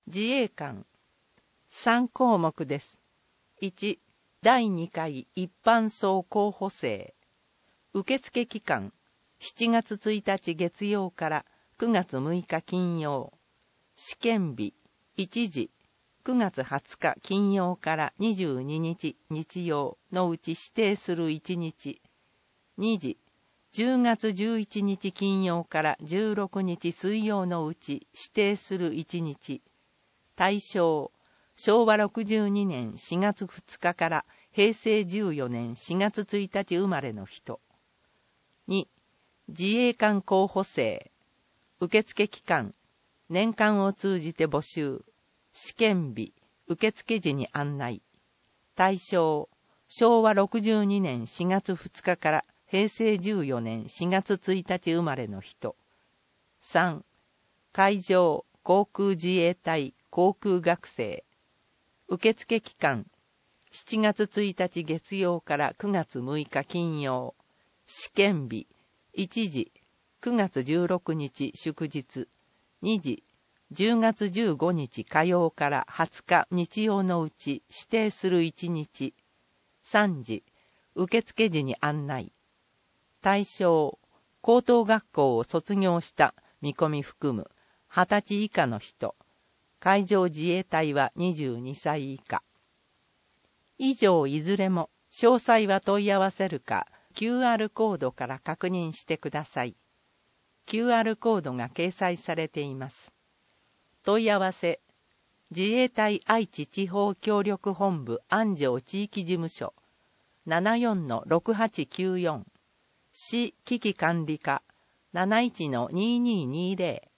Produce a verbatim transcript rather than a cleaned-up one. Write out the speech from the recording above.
自衛官。さん項目です。いち、だいにかい一般総候補生。受付期間、しちがつついたち月曜からくがつむいか金曜。試験日、いちじ、くがつはつか金曜からにじゅうににち日曜のうち指定するいちにち。にじ、じゅうがつじゅういちにち金曜からじゅうろくにち水曜のうち指定するいちにち。対象、しょうわろくじゅうにねんしがつふつかからへいせいじゅうよねんしがつついたち生まれの人。に、自衛官候補生。受付期間、年間を通じて募集。試験日、受付時に案内。対象、しょうわろくじゅうにねんしがつふつかからへいせいじゅうよねんしがつついたち生まれの人。さん、海上航空自衛隊航空学生。受付期間、しちがつついたち月曜からくがつむいか金曜。試験日、いちじ、くがつじゅうろくにち祝日。にじ、じゅうがつじゅうごにち火曜からはつか日曜のうち指定するいちにち。さんじ、受付時に案内。対象、高等学校を卒業した見込み含むはたち以下の人。海上自衛隊はにじゅうにさい以下。以上いずれも詳細は問い合わせるか キューアール コードから確認してください。キューアール コードが掲載されています。問い合わせ、自衛隊愛知地方協力本部安城地域事務所 ななよんのろくはちきゅうよん 市危機管理課 なないちのにーにーにーぜろ